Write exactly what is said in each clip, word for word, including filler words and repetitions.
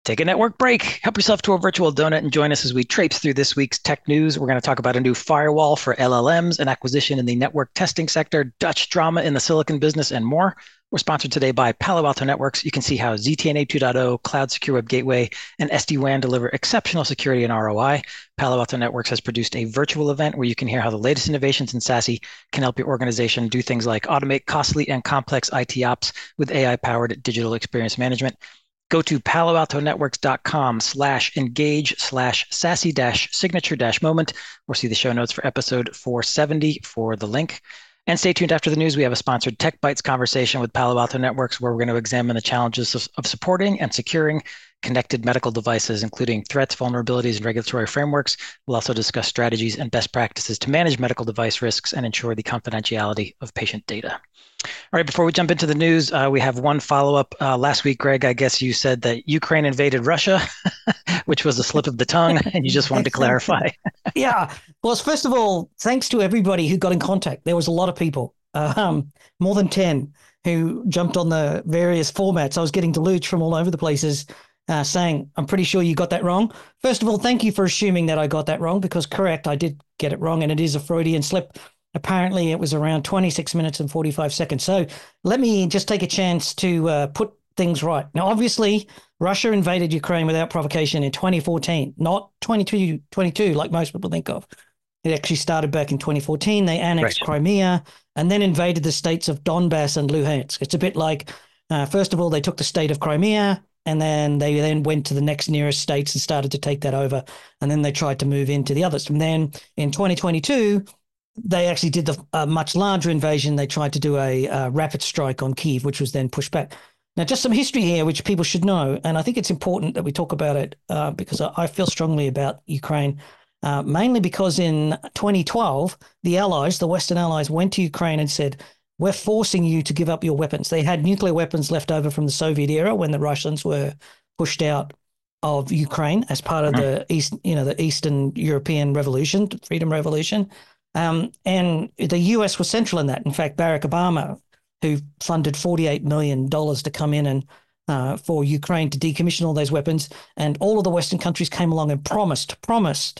Take a network break. Help yourself to a virtual donut and join us as we traipse through this week's tech news. We're going to talk about a new firewall for L L Ms, an acquisition in the network testing sector, Dutch drama in the silicon business, and more. We're sponsored today by Palo Alto Networks. You can see how Z T N A two point oh, Cloud Secure Web Gateway, and S D WAN deliver exceptional security and R O I. Palo Alto Networks has produced a virtual event where you can hear how the latest innovations in SASE can help your organization do things like automate costly and complex I T ops with A I-powered digital experience management. Go to paloaltonetworks.com slash engage slash sassy dash signature dash moment or see the show notes for episode four seventy for the link. And stay tuned after the news. We have a sponsored Tech Bytes conversation with Palo Alto Networks where we're going to examine the challenges of, of supporting and securing connected medical devices, including threats, vulnerabilities, and regulatory frameworks. We'll also discuss strategies and best practices to manage medical device risks and ensure the confidentiality of patient data. All right, before we jump into the news, uh, we have one follow-up. Uh, last week, Greg, I guess you said that Ukraine invaded Russia, which was a slip of the tongue, and you just wanted to clarify. Yeah. Well, first of all, thanks to everybody who got in contact. There was a lot of people, um, more than ten, who jumped on the various formats. I was getting deluge from all over the places uh, saying, I'm pretty sure you got that wrong. First of all, thank you for assuming that I got that wrong, because correct, I did get it wrong, and it is a Freudian slip. Apparently, it was around twenty-six minutes and forty-five seconds. So let me just take a chance to uh, put things right. Now, obviously, Russia invaded Ukraine without provocation in twenty fourteen, not twenty twenty-two like most people think of. It actually started back in twenty fourteen. They annexed right. Crimea and then invaded the states of Donbass and Luhansk. It's a bit like, uh, first of all, they took the state of Crimea, and then they then went to the next nearest states and started to take that over. And then they tried to move into the others. And then in twenty twenty-two, they actually did the uh, much larger invasion. They tried to do a uh, rapid strike on Kyiv, which was then pushed back. Now, just some history here, which people should know, and I think it's important that we talk about it uh, because I, I feel strongly about Ukraine, uh, mainly because in twenty twelve, the allies, the Western allies, went to Ukraine and said, we're forcing you to give up your weapons. They had nuclear weapons left over from the Soviet era when the Russians were pushed out of Ukraine as part of the East, you know, the Eastern European Revolution, Freedom Revolution. Um, and the U S was central in that. In fact, Barack Obama, who funded forty-eight million dollars to come in and uh, for Ukraine to decommission all those weapons, and all of the Western countries came along and promised, promised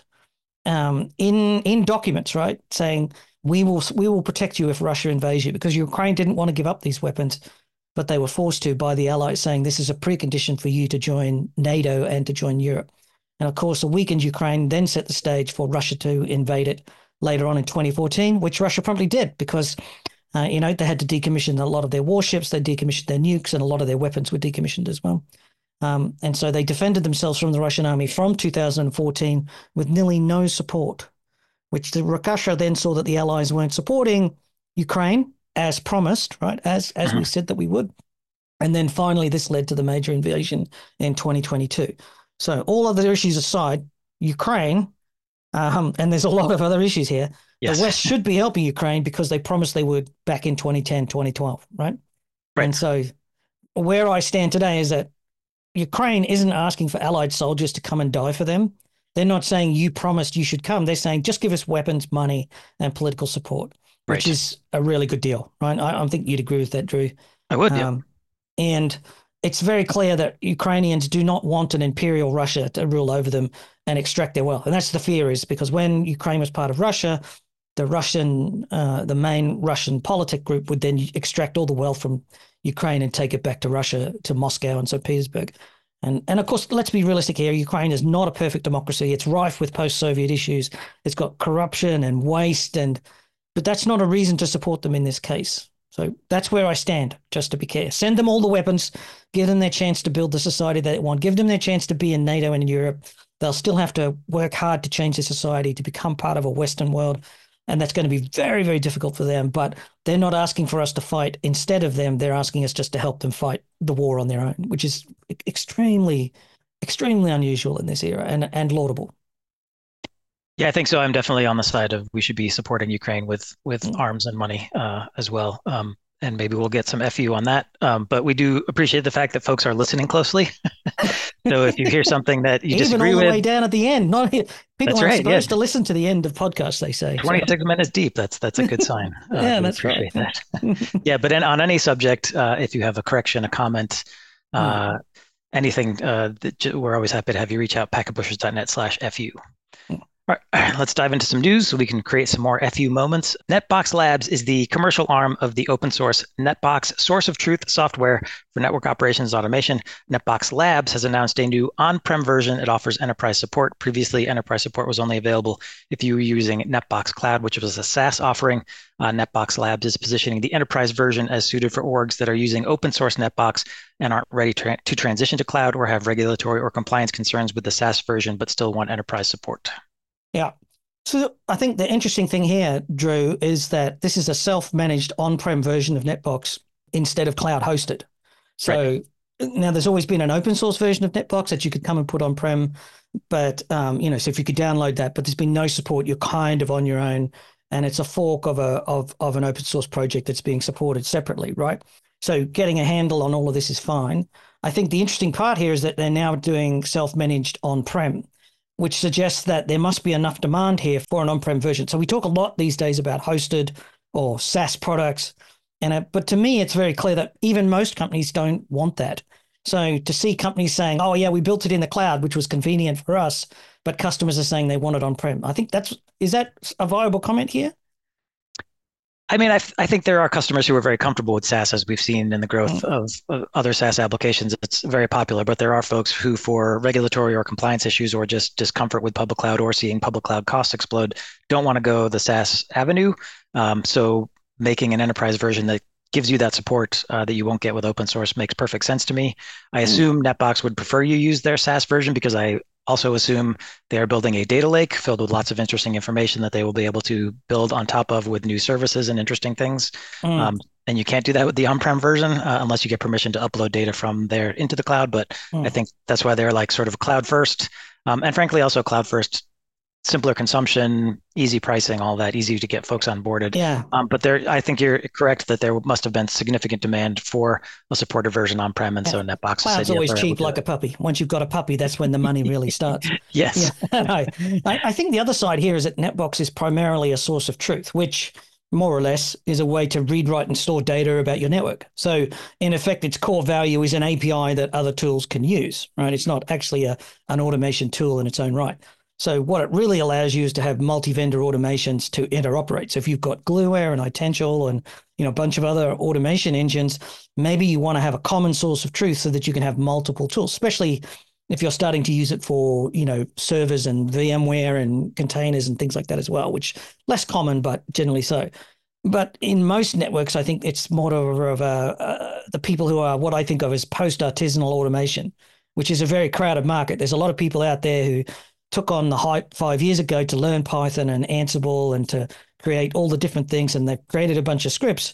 um, in in documents, right, saying we will we will protect you if Russia invades you, because Ukraine didn't want to give up these weapons, but they were forced to by the Allies, saying this is a precondition for you to join NATO and to join Europe. And of course, a weakened Ukraine then set the stage for Russia to invade it later on in twenty fourteen, which Russia promptly did because, uh, you know, they had to decommission a lot of their warships, they decommissioned their nukes, and a lot of their weapons were decommissioned as well. Um, and so they defended themselves from the Russian army from two thousand fourteen with nearly no support, which the Russia then saw that the Allies weren't supporting Ukraine as promised, right, as as we said that we would. And then finally, this led to the major invasion in twenty twenty-two. So all other issues aside, Ukraine, Um, and there's a lot of other issues here. Yes. The West should be helping Ukraine because they promised they would back in twenty ten, twenty twelve, right? Right. And so where I stand today is that Ukraine isn't asking for allied soldiers to come and die for them. They're not saying you promised you should come. They're saying just give us weapons, money, and political support, right, which is a really good deal, right? I, I think you'd agree with that, Drew. I would, yeah. Um, and it's very clear that Ukrainians do not want an imperial Russia to rule over them and extract their wealth. And that's the fear, is because when Ukraine was part of Russia, the Russian, uh, the main Russian politic group would then extract all the wealth from Ukraine and take it back to Russia, to Moscow and Saint Petersburg. And, and of course, let's be realistic here. Ukraine is not a perfect democracy. It's rife with post-Soviet issues. It's got corruption and waste, and but that's not a reason to support them in this case. So that's where I stand, just to be clear. Send them all the weapons, give them their chance to build the society they want, give them their chance to be in NATO and in Europe. They'll still have to work hard to change their society, to become part of a Western world. And that's going to be very, very difficult for them. But they're not asking for us to fight instead of them. They're asking us just to help them fight the war on their own, which is extremely, extremely unusual in this era and, and laudable. Yeah, I think so. I'm definitely on the side of we should be supporting Ukraine with with mm. arms and money uh, as well. Um, and maybe we'll get some F U on that. Um, but we do appreciate the fact that folks are listening closely. So if you hear something that you Even disagree all the with, way down at the end, not people that's are right, supposed yeah. to listen to the end of podcasts. They say twenty-six so. minutes deep. That's that's a good sign. Uh, yeah, that's right. That. Yeah, but in, on any subject, uh, if you have a correction, a comment, uh, mm. anything, uh, that we're always happy to have you reach out, packetpushers.net slash FU. All right, let's dive into some news so we can create some more F U moments. NetBox Labs is the commercial arm of the open source NetBox source of truth software for network operations automation. NetBox Labs has announced a new on-prem version. It offers enterprise support. Previously, enterprise support was only available if you were using NetBox Cloud, which was a SaaS offering. Uh, NetBox Labs is positioning the enterprise version as suited for orgs that are using open source NetBox and aren't ready tra- to transition to cloud or have regulatory or compliance concerns with the SaaS version, but still want enterprise support. Yeah. So I think the interesting thing here, Drew, is that this is a self-managed on-prem version of NetBox instead of cloud hosted. So right. Now there's always been an open source version of NetBox that you could come and put on-prem, but um, you know, so if you could download that, but there's been no support. You're kind of on your own, and it's a fork of a of of an open source project that's being supported separately, right? So getting a handle on all of this is fine. I think the interesting part here is that they're now doing self-managed on-prem, which suggests that there must be enough demand here for an on-prem version. So we talk a lot these days about hosted or SaaS products, and uh, but to me, it's very clear that even most companies don't want that. So to see companies saying, "Oh yeah, we built it in the cloud, which was convenient for us," but customers are saying they want it on-prem, I think that's is that a viable comment here? I mean, I, th- I think there are customers who are very comfortable with SaaS, as we've seen in the growth mm. of, of other SaaS applications. It's very popular, but there are folks who, for regulatory or compliance issues or just discomfort with public cloud or seeing public cloud costs explode, don't want to go the SaaS avenue. Um, so making an enterprise version that gives you that support uh, that you won't get with open source makes perfect sense to me. I assume mm. NetBox would prefer you use their SaaS version because I also assume they are building a data lake filled with lots of interesting information that they will be able to build on top of with new services and interesting things. Mm. Um, and you can't do that with the on-prem version uh, unless you get permission to upload data from there into the cloud. But mm. I think that's why they're like sort of cloud first. Um, and frankly, also cloud first, simpler consumption, easy pricing, all that, easy to get folks onboarded. Yeah. Um, but there, I think you're correct that there must have been significant demand for a supported version on-prem, and yeah. so NetBox Cloud's said, always yeah, cheap like it. a puppy. Once you've got a puppy, that's when the money really starts. Yes. Yeah. no, I, I think the other side here is that NetBox is primarily a source of truth, which more or less is a way to read, write, and store data about your network. So in effect, its core value is an A P I that other tools can use, right? It's not actually a an automation tool in its own right. So what it really allows you is to have multi-vendor automations to interoperate. So if you've got Glueware and iTential and you know a bunch of other automation engines, maybe you want to have a common source of truth so that you can have multiple tools, especially if you're starting to use it for you know servers and VMware and containers and things like that as well, which less common, but generally so. But in most networks, I think it's more of a, uh, the people who are what I think of as post-artisanal automation, which is a very crowded market. There's a lot of people out there who took on the hype five years ago to learn Python and Ansible and to create all the different things, and they've created a bunch of scripts.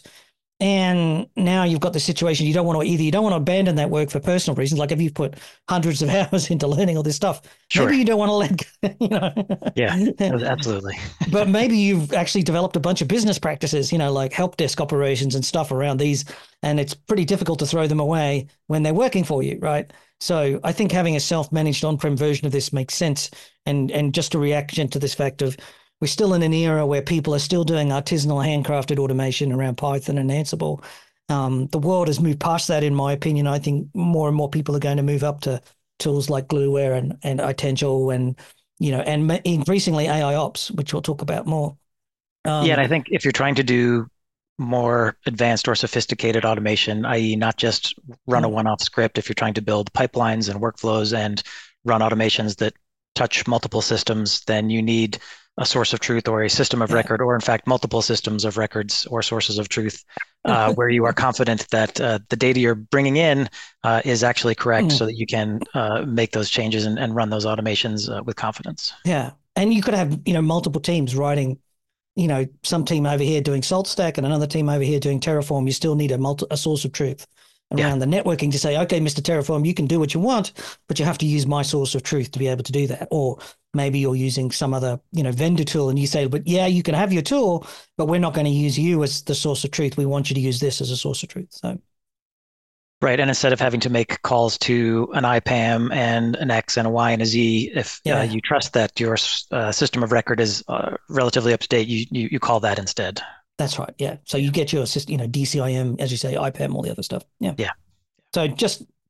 And now you've got the situation you don't want to either you don't want to abandon that work for personal reasons, like if you've put hundreds of hours into learning all this stuff, sure. maybe you don't want to let you know. Yeah, absolutely. But maybe you've actually developed a bunch of business practices, you know, like help desk operations and stuff around these, and it's pretty difficult to throw them away when they're working for you, right? So I think having a self-managed on-prem version of this makes sense. And and just a reaction to this fact of we're still in an era where people are still doing artisanal handcrafted automation around Python and Ansible. Um, the world has moved past that, in my opinion. I think more and more people are going to move up to tools like Glueware and, and iTential and, you know, and increasingly A I Ops, which we'll talk about more. Um, yeah, and I think if you're trying to do more advanced or sophisticated automation, that is not just run a one-off script. If you're trying to build pipelines and workflows and run automations that touch multiple systems, then you need a source of truth or a system of yeah. record, or in fact, multiple systems of records or sources of truth, uh, where you are confident that uh, the data you're bringing in uh, is actually correct mm. so that you can uh, make those changes and, and run those automations uh, with confidence. Yeah. And you could have, you know, multiple teams writing, you know, some team over here doing SaltStack and another team over here doing Terraform. You still need a multi- a source of truth around yeah. the networking to say, okay, Mister Terraform, you can do what you want, but you have to use my source of truth to be able to do that. Or maybe you're using some other, you know, vendor tool and you say, but yeah, you can have your tool, but we're not going to use you as the source of truth. We want you to use this as a source of truth. So. Right. And instead of having to make calls to an I PAM and an X and a Y and a Z, if yeah. uh, you trust that your uh, system of record is uh, relatively up to date, you, you you call that instead. That's right. Yeah. So you get your system, you know, D C I M, as you say, I PAM, all the other stuff. Yeah. Yeah. So just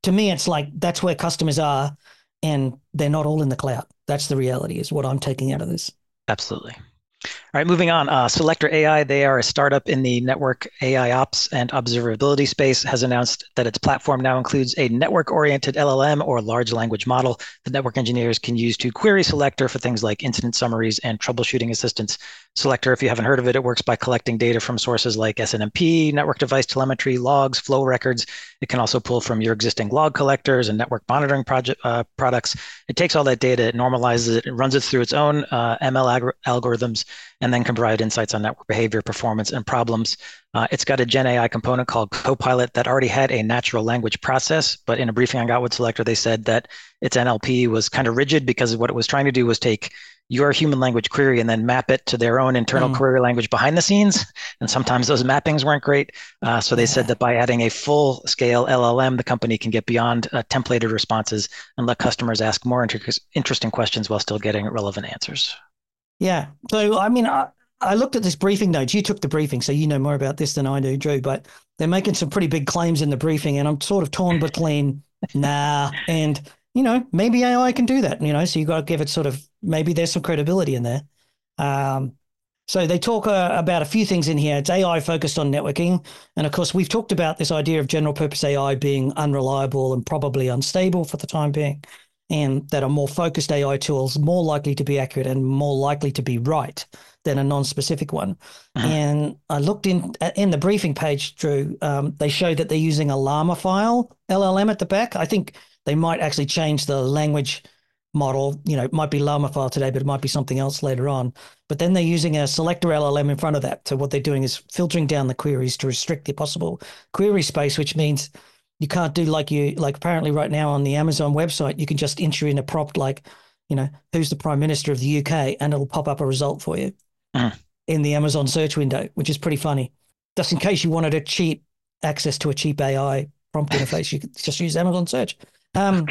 to me, it's like that's where customers are, and they're not all in the cloud. That's the reality, is what I'm taking out of this. Absolutely. All right, moving on. Uh, Selector A I, they are a startup in the network A I ops and observability space, has announced that its platform now includes a network-oriented L L M or large language model that network engineers can use to query Selector for things like incident summaries and troubleshooting assistance. Selector, if you haven't heard of it, it works by collecting data from sources like S N M P, network device telemetry, logs, flow records. It can also pull from your existing log collectors and network monitoring project, uh, products. It takes all that data, it normalizes it, it runs it through its own uh, M L ag- algorithms, and then can provide insights on network behavior, performance, and problems. Uh, it's got a Gen A I component called Copilot that already had a natural language process, but in a briefing I got with Selector, they said that its N L P was kind of rigid because what it was trying to do was take your human language query and then map it to their own internal mm. query language behind the scenes. And sometimes those mappings weren't great. Uh, so they yeah. said that by adding a full scale L L M, the company can get beyond uh, templated responses and let customers ask more inter- interesting questions while still getting relevant answers. Yeah. So, I mean, I, I looked at this briefing notes. You took the briefing, so you know more about this than I do, Drew, but they're making some pretty big claims in the briefing, and I'm sort of torn between nah and, you know, maybe A I can do that, you know, so you got to give it sort of, maybe there's some credibility in there. Um, so they talk uh, about a few things in here. It's A I focused on networking. And of course, we've talked about this idea of general purpose A I being unreliable and probably unstable for the time being, and that are more focused A I tools more likely to be accurate and more likely to be right than a non-specific one. Uh-huh. And I looked in in the briefing page, Drew, um, they show that they're using a Llama file L L M at the back. I think they might actually change the language model. You know, it might be Llama file today, but it might be something else later on. But then they're using a selector L L M in front of that. So what they're doing is filtering down the queries to restrict the possible query space, which means you can't do like you, like apparently right now on the Amazon website, you can just enter in a prompt like, you know, who's the Prime Minister of the U K, and it'll pop up a result for you uh-huh. in the Amazon search window, which is pretty funny. Just in case you wanted a cheap access to a cheap A I prompt interface, you could just use Amazon search. Um,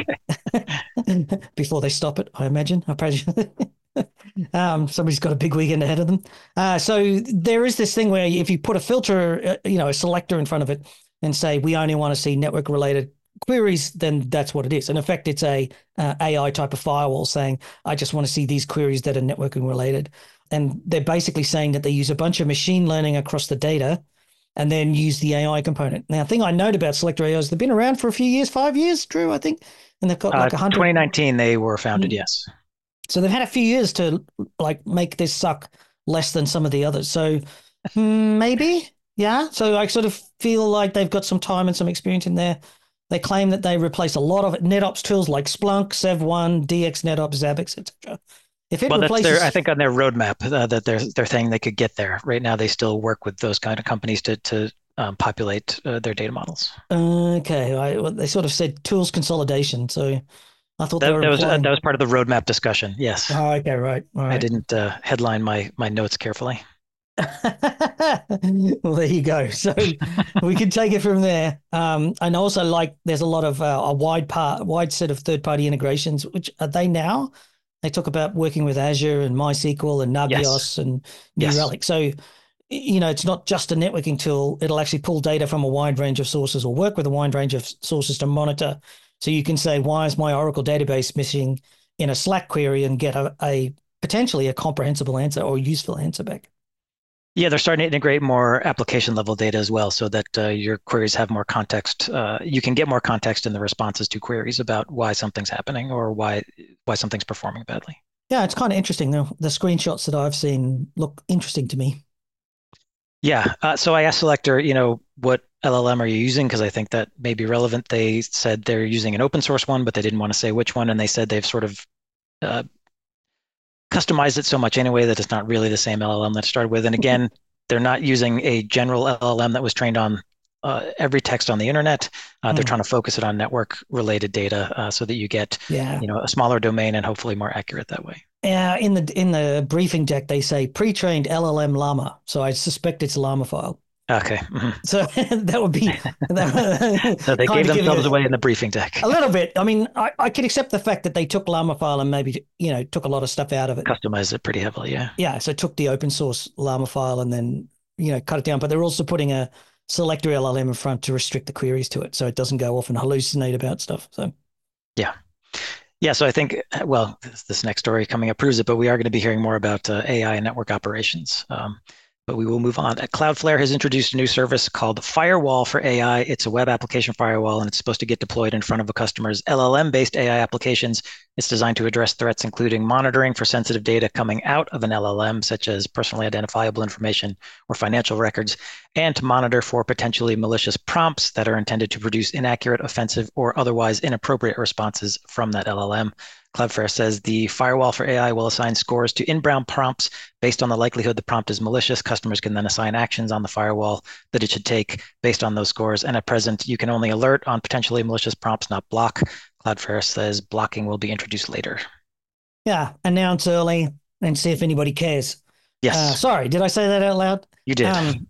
okay. Before they stop it, I imagine. I probably, um, somebody's got a big weekend ahead of them. Uh, so there is this thing where if you put a filter, uh, you know, a selector in front of it and say, we only want to see network related queries, then that's what it is. In effect, it's a uh, A I type of firewall saying, I just want to see these queries that are networking related. And they're basically saying that they use a bunch of machine learning across the data and then use the A I component. Now, the thing I note about Selector A I is they've been around for a few years, five years, Drew, I think, and they've got like a uh, hundred. twenty nineteen, they were founded, mm-hmm. yes. So they've had a few years to like make this suck less than some of the others. So maybe, yeah. So I sort of feel like they've got some time and some experience in there. They claim that they replace a lot of NetOps tools like Splunk, Sev one, D X NetOps, Zabbix, et cetera. If it well, replaces, that's their, I think on their roadmap uh, that they're they're saying they could get there. Right now, they still work with those kind of companies to to um, populate uh, their data models. Okay, I, well, they sort of said tools consolidation. So I thought that, they were that was uh, implying... that was part of the roadmap discussion. Yes. Oh, okay, right. All right. I didn't uh, headline my my notes carefully. Well, there you go. So we can take it from there. Um, and also, like, there's a lot of uh, a wide part, wide set of third-party integrations. Which are they now? They talk about working with Azure and MySQL and Nagios yes. and New yes. Relic. So, you know, it's not just a networking tool. It'll actually pull data from a wide range of sources or work with a wide range of sources to monitor. So you can say, why is my Oracle database missing in a Slack query, and get a, a potentially a comprehensible answer or useful answer back. Yeah, they're starting to integrate more application level data as well, so that uh, your queries have more context. Uh, you can get more context in the responses to queries about why something's happening or why why something's performing badly. Yeah, it's kind of interesting though. The screenshots that I've seen look interesting to me. Yeah, uh, so I asked Selector, you know, what L L M are you using? Because I think that may be relevant. They said they're using an open source one, but they didn't want to say which one, and they said they've sort of uh, customized it so much anyway that it's not really the same L L M that it started with. And again, they're not using a general L L M that was trained on uh, every text on the internet. Uh, mm. They're trying to focus it on network related data uh, so that you get yeah. you know, a smaller domain and hopefully more accurate that way. Yeah, in the in the briefing deck, they say pre-trained L L M Llama. So I suspect it's Llama file. Okay. Mm-hmm. So that would be. That, so they gave themselves away in the briefing deck. A little bit. I mean, I, I could accept the fact that they took Llama file and maybe, you know, took a lot of stuff out of it. Customized it pretty heavily, yeah. Yeah. So took the open source Llama file and then, you know, cut it down. But they're also putting a selector L L M in front to restrict the queries to it so it doesn't go off and hallucinate about stuff. So, yeah. Yeah, so I think, well, this, this next story coming up proves it, but we are going to be hearing more about uh, A I and network operations. Um, but we will move on. Cloudflare has introduced a new service called Firewall for A I. It's a web application firewall, and it's supposed to get deployed in front of a customer's L L M-based A I applications. It's designed to address threats, including monitoring for sensitive data coming out of an L L M, such as personally identifiable information or financial records, and to monitor for potentially malicious prompts that are intended to produce inaccurate, offensive, or otherwise inappropriate responses from that L L M. Cloudflare says the firewall for A I will assign scores to inbound prompts based on the likelihood the prompt is malicious. Customers can then assign actions on the firewall that it should take based on those scores. And at present, you can only alert on potentially malicious prompts, not block. Cloudflare says blocking will be introduced later. Yeah, announce early and see if anybody cares. Yes. Uh, sorry, did I say that out loud? You did. Um,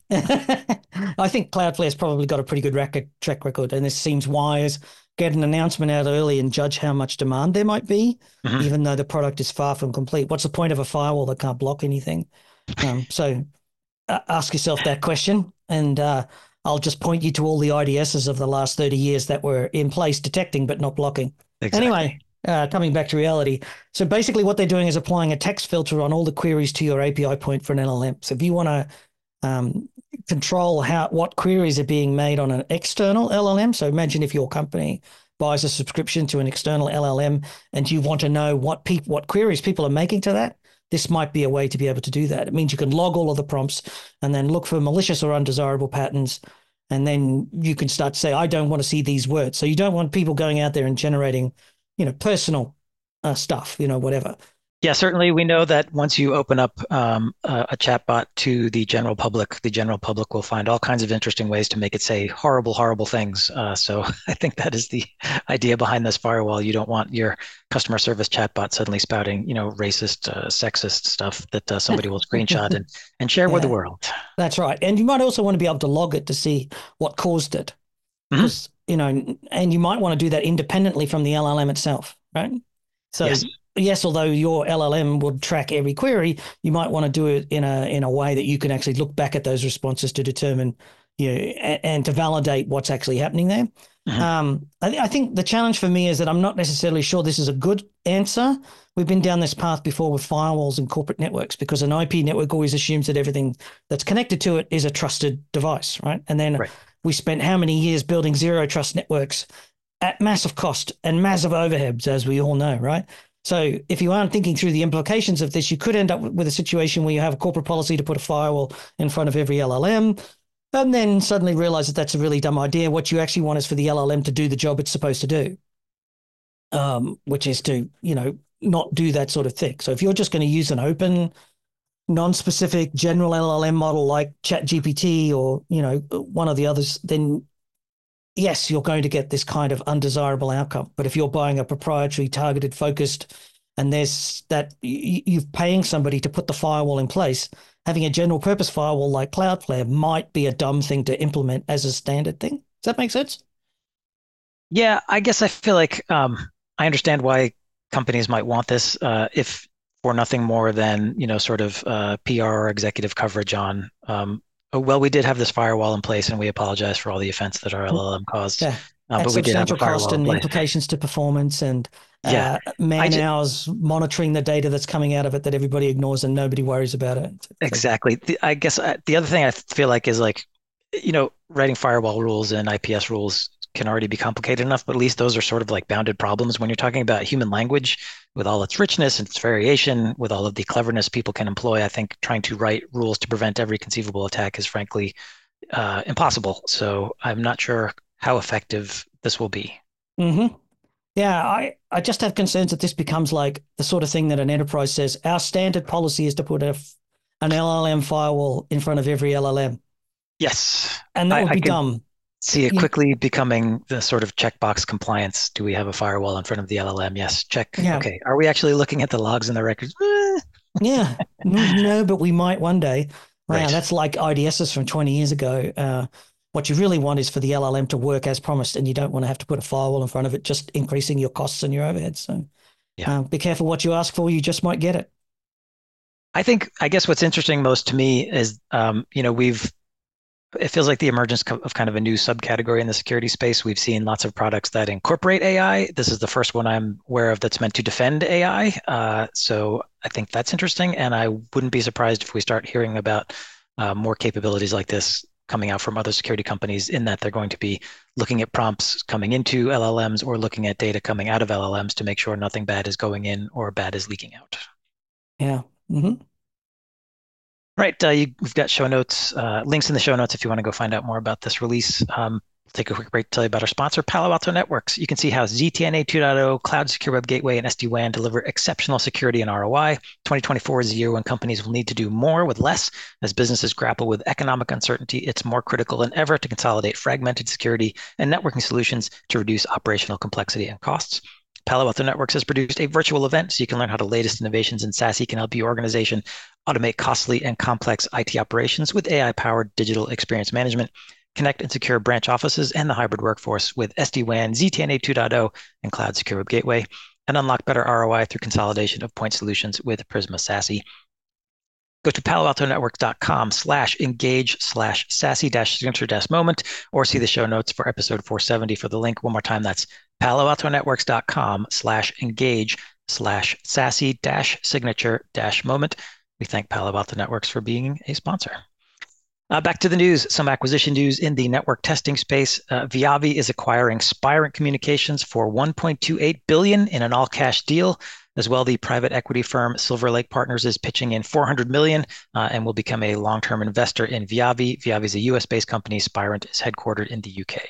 I think Cloudflare's probably got a pretty good record, track record, and this seems wise. Get an announcement out early and judge how much demand there might be, mm-hmm. even though the product is far from complete. What's the point of a firewall that can't block anything? Um, so uh, ask yourself that question, and uh, I'll just point you to all the I D Ss of the last thirty years that were in place detecting but not blocking. Exactly. Anyway, uh, coming back to reality. So basically what they're doing is applying a text filter on all the queries to your A P I point for an L L M. So if you want to um, control how what queries are being made on an external L L M. So imagine if your company buys a subscription to an external L L M and you want to know what people what queries people are making to that. This might be a way to be able to do that. It means you can log all of the prompts and then look for malicious or undesirable patterns. And then you can start to say, I don't want to see these words. So you don't want people going out there and generating, you know, personal uh, stuff, you know, whatever. Yeah, certainly we know that once you open up um, a, a chatbot to the general public, the general public will find all kinds of interesting ways to make it say horrible, horrible things. Uh, so I think that is the idea behind this firewall. You don't want your customer service chatbot suddenly spouting, you know, racist, uh, sexist stuff that uh, somebody will screenshot and, and share yeah, with the world. That's right. And you might also want to be able to log it to see what caused it. Mm-hmm. Because, you know, and you might want to do that independently from the L L M itself, right? So yes. Yes, although your L L M would track every query, you might want to do it in a in a way that you can actually look back at those responses to determine, you know, and, and to validate what's actually happening there. Mm-hmm. Um, I, th- I think the challenge for me is that I'm not necessarily sure this is a good answer. We've been down this path before with firewalls and corporate networks because an I P network always assumes that everything that's connected to it is a trusted device, right? And then right. we spent how many years building zero trust networks at massive cost and massive overheads, as we all know, right? So if you aren't thinking through the implications of this, you could end up with a situation where you have a corporate policy to put a firewall in front of every L L M and then suddenly realize that that's a really dumb idea. What you actually want is for the L L M to do the job it's supposed to do, um, which is to, you know, not do that sort of thing. So if you're just going to use an open, non-specific general L L M model like ChatGPT or, you know, one of the others, then yes, you're going to get this kind of undesirable outcome. But if you're buying a proprietary, targeted, focused, and there's that you're paying somebody to put the firewall in place, having a general purpose firewall like Cloudflare might be a dumb thing to implement as a standard thing. Does that make sense? Yeah, I guess I feel like um, I understand why companies might want this, uh, if for nothing more than, you know, sort of uh, P R or executive coverage on um, oh, well, we did have this firewall in place, and we apologize for all the offense that our L L M caused. Yeah, uh, but we did have a firewall cost and in place. Implications to performance and yeah. uh, man hours monitoring the data that's coming out of it that everybody ignores and nobody worries about it. Exactly. The, I guess uh, the other thing I feel like is like, you know, writing firewall rules and I P S rules can already be complicated enough, but at least those are sort of like bounded problems. When you're talking about human language with all its richness and its variation, with all of the cleverness people can employ, I think trying to write rules to prevent every conceivable attack is frankly uh, impossible. So I'm not sure how effective this will be. Mm-hmm. Yeah, I, I just have concerns that this becomes like the sort of thing that an enterprise says, our standard policy is to put a, an L L M firewall in front of every L L M. Yes. And that I, would be I can, dumb. See it quickly becoming the sort of checkbox compliance. Do we have a firewall in front of the L L M? Yes, check. Yeah. Okay. Are we actually looking at the logs and the records? yeah. No, but we might one day. Wow, right. That's like I D Ss from twenty years ago. Uh, what you really want is for the L L M to work as promised, and you don't want to have to put a firewall in front of it, just increasing your costs and your overheads. So yeah. uh, be careful what you ask for. You just might get it. I think, I guess what's interesting most to me is, um, you know, we've, It feels like the emergence of kind of a new subcategory in the security space. We've seen lots of products that incorporate A I. This is the first one I'm aware of that's meant to defend A I. Uh, so I think that's interesting. And I wouldn't be surprised if we start hearing about uh, more capabilities like this coming out from other security companies, in that they're going to be looking at prompts coming into L L Ms or looking at data coming out of L L Ms to make sure nothing bad is going in or bad is leaking out. Yeah. Mm-hmm. Right. Uh, you, we've got show notes, uh, links in the show notes if you want to go find out more about this release. Um, we'll take a quick break to tell you about our sponsor, Palo Alto Networks. You can see how Z T N A two point oh, Cloud Secure Web Gateway, and S D WAN deliver exceptional security and R O I. twenty twenty-four is a year when companies will need to do more with less. As businesses grapple with economic uncertainty, it's more critical than ever to consolidate fragmented security and networking solutions to reduce operational complexity and costs. Palo Alto Networks has produced a virtual event so you can learn how the latest innovations in SASE can help your organization automate costly and complex I T operations with A I-powered digital experience management, connect and secure branch offices and the hybrid workforce with S D WAN, Z T N A two point oh, and Cloud Secure Web Gateway, and unlock better R O I through consolidation of point solutions with Prisma SASE. Go to paloaltonetworks.com slash engage slash SASE dash signature dash moment, or see the show notes for episode four seventy for the link. One more time, that's paloaltonetworks.com slash engage slash SASE dash signature dash moment. We thank Palo Alto Networks for being a sponsor. Uh, back to the news, some acquisition news in the network testing space. Uh, Viavi is acquiring Spirent Communications for one point two eight billion dollars in an all-cash deal. As well, the private equity firm Silver Lake Partners is pitching in four hundred million dollars uh, and will become a long-term investor in Viavi. Viavi is a U S-based company. Spirent is headquartered in the U K.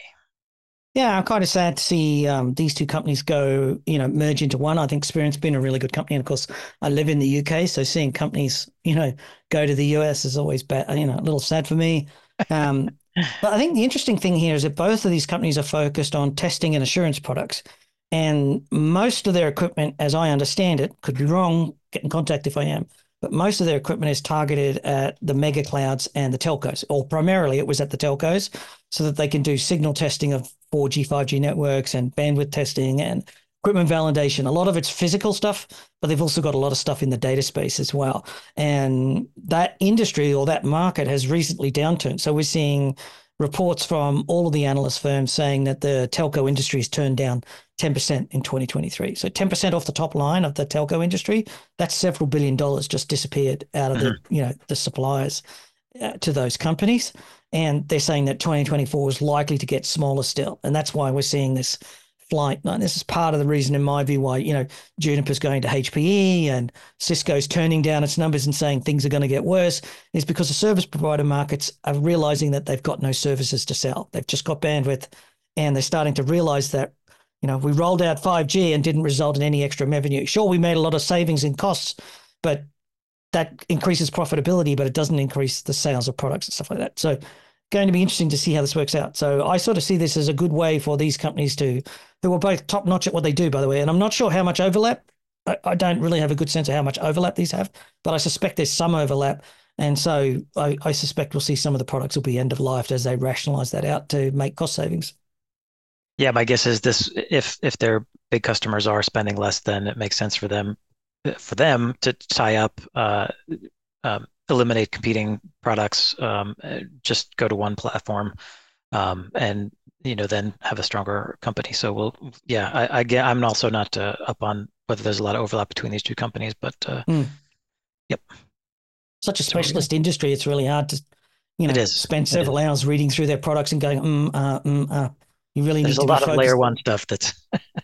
Yeah, I'm kind of sad to see um, these two companies go, you know, merge into one. I think Spirent's been a really good company. And of course, I live in the U K, so seeing companies, you know, go to the U S is always bad, you know, a little sad for me. Um, but I think the interesting thing here is that both of these companies are focused on testing and assurance products. And most of their equipment, as I understand it, could be wrong, get in contact if I am, but most of their equipment is targeted at the mega clouds and the telcos, or primarily it was at the telcos, so that they can do signal testing of four G, five G networks and bandwidth testing and equipment validation. A lot of it's physical stuff, but they've also got a lot of stuff in the data space as well. And that industry or that market has recently downturned. So we're seeing reports from all of the analyst firms saying that the telco industry has turned down ten percent in twenty twenty-three. So ten percent off the top line of the telco industry, that's several billion dollars just disappeared out of mm-hmm. the, you know, the suppliers uh, to those companies. And they're saying that twenty twenty-four is likely to get smaller still. And that's why we're seeing this flight. And this is part of the reason, in my view, why, you know, Juniper's going to H P E and Cisco's turning down its numbers and saying things are going to get worse, is because the service provider markets are realizing that they've got no services to sell. They've just got bandwidth, and they're starting to realize that, you know, we rolled out five G and didn't result in any extra revenue. Sure, we made a lot of savings in costs, but that increases profitability, but it doesn't increase the sales of products and stuff like that. So going to be interesting to see how this works out. So I sort of see this as a good way for these companies to, who are both top notch at what they do, by the way. And I'm not sure how much overlap. I, I don't really have a good sense of how much overlap these have, but I suspect there's some overlap. And so I, I suspect we'll see some of the products will be end of life as they rationalize that out to make cost savings. Yeah, my guess is this: if if their big customers are spending less, then it makes sense for them for them to tie up, uh, um, eliminate competing products, um, just go to one platform, um, and you know then have a stronger company. So we'll, yeah, I, I get. I'm also not uh, up on whether there's a lot of overlap between these two companies, but uh, mm. yep. Such a specialist industry, it's really hard to, you know, it is. spend several hours reading through their products and going, mm, uh, mm, uh. You really there's need to a lot be of layer one stuff that's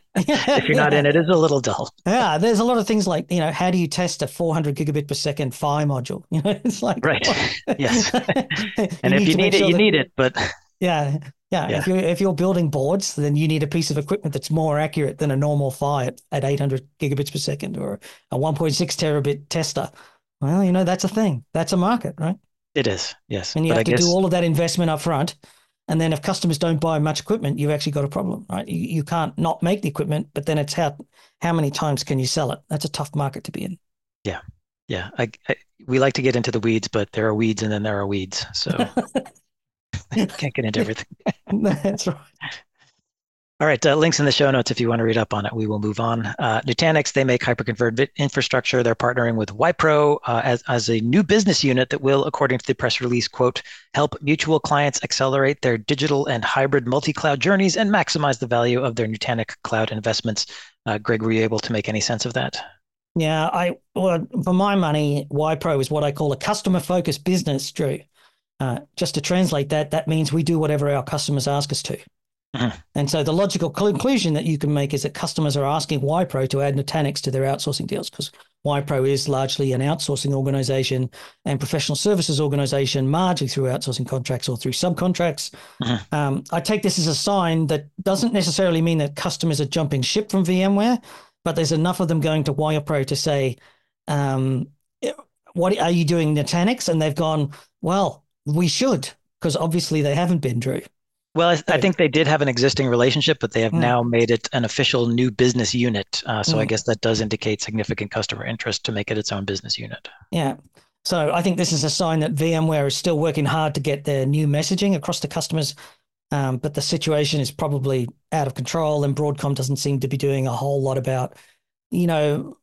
if you're not yeah. in it, it's a little dull. Yeah, there's a lot of things like, you know, how do you test a four hundred gigabit per second F I module? You know, it's like right. Yes. And if you need it, you need it. But yeah, yeah, yeah. If you're if you're building boards, then you need a piece of equipment that's more accurate than a normal F I at, at eight hundred gigabits per second or a one point six terabit tester. Well, you know, that's a thing. That's a market, right? It is, yes. And you but have I to guess... do all of that investment up front. And then if customers don't buy much equipment, you've actually got a problem, right? You, you can't not make the equipment, but then it's how how many times can you sell it? That's a tough market to be in. Yeah, yeah. I, I we like to get into the weeds, but there are weeds and then there are weeds, so can't get into everything. That's right. All right, uh, links in the show notes if you want to read up on it. We will move on. Uh, Nutanix, they make hyperconverged infrastructure. They're partnering with Wipro uh, as, as a new business unit that will, according to the press release, quote, help mutual clients accelerate their digital and hybrid multi-cloud journeys and maximize the value of their Nutanix cloud investments. Uh, Greg, were you able to make any sense of that? Yeah, I well, for my money, Wipro is what I call a customer-focused business, Drew. Uh, just to translate that, that means we do whatever our customers ask us to. Mhm. And so the logical conclusion that you can make is that customers are asking Wipro to add Nutanix to their outsourcing deals because Wipro is largely an outsourcing organization and professional services organization, largely through outsourcing contracts or through subcontracts. Mhm. Um, I take this as a sign that doesn't necessarily mean that customers are jumping ship from VMware, but there's enough of them going to Wipro to say, um, what are you doing, Nutanix? And they've gone, well, we should, because obviously they haven't been, Drew. Well, I, I So, think they did have an existing relationship, but they have mm, now made it an official new business unit. Uh, so I mm. guess that does indicate significant customer interest to make it its own business unit. Yeah. So I think this is a sign that VMware is still working hard to get their new messaging across to customers. Um, but the situation is probably out of control, and Broadcom doesn't seem to be doing a whole lot about, you know,